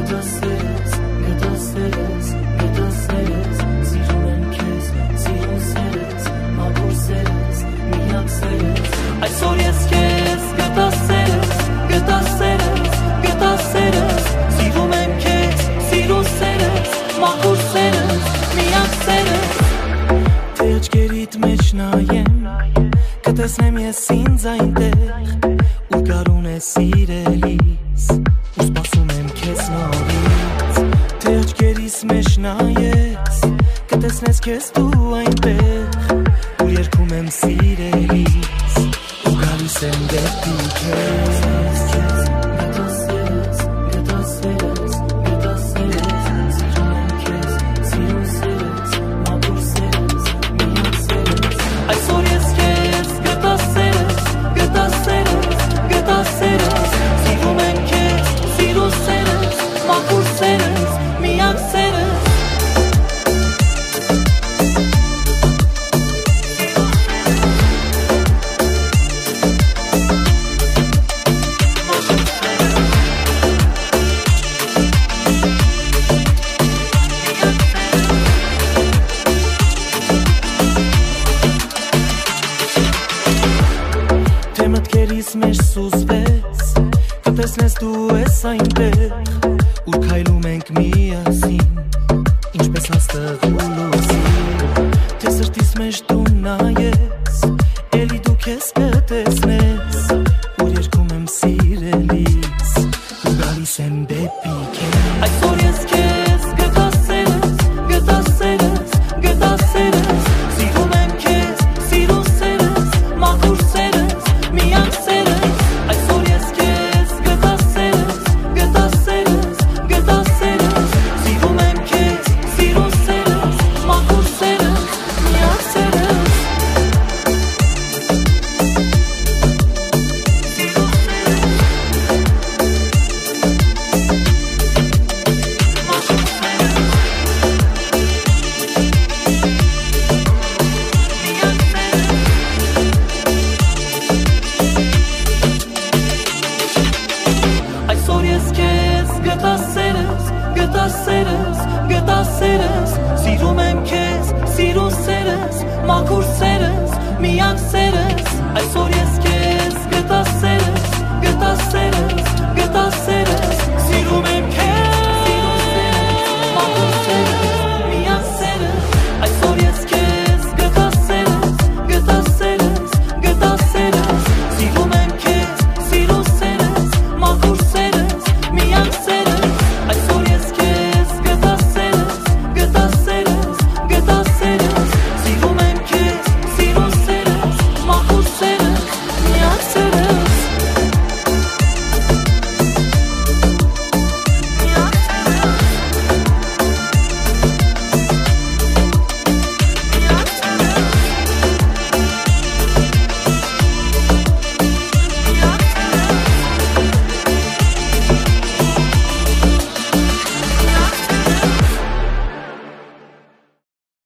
Այսօր ես քեզ գտա սերս, գտա սերս, գտա սերս, սիրում եմ քեզ, սիրուն սերս, մաքուր սերս, միակ սերս։ Թե աչքերիդ մեջ նայեմ, կտեսնեմ ես ինձ այնտեղ, ու գարուն է սիրելիս, ու սպասում եմ քեզ նորից։ Թե աչքերիս մեջ նայես, կտեսնես քեզ դու այնտեղ, ու երգում եմ սիրելիս, ու գալիս եմ դեպի քեզ։ Գտա սերս, գտա սերս, գտա սերս, սիրում եմ քեզ, սիրուն սերս, մաքուր սերս, միակ սերս։ Այսօր ես քեզ գտա սերս, գտա սերս, գտա սերս, սիրում եմ քեզ, սիրուն սերս, մաքուր սերս, միակ սերս։ Մտքերիս մեջ սուզվեց, կտեսնես դու ես այնտեղ, ուր քայլում ենք միասին, ինչպես հաստեղ ու լուսին։ Թե սրտիս մեջ դու նայես, էլի դու քեզ կտեսնես, ուր երգում եմ սիրելիս, ու գալիս եմ դեպի քեզ։ Այսօր ես քեզ գտա սերս, գտա սերս, գտա սերս, սիրում եմ քեզ, սիրուն սերս, մաքուր սերս, միակ սերս։ Այսօր ես քեզ գտա սերս, գտա սերս, գտա սերս, սիրում եմ քեզ, սիրուն սերս, մաքուր սերս, միակ սերս։ Այսօր ես քեզ գտա սերս, գտա սերս, գտա սերս, սիրում եմ քեզ, սիրուն սերս, մաքուր սերս,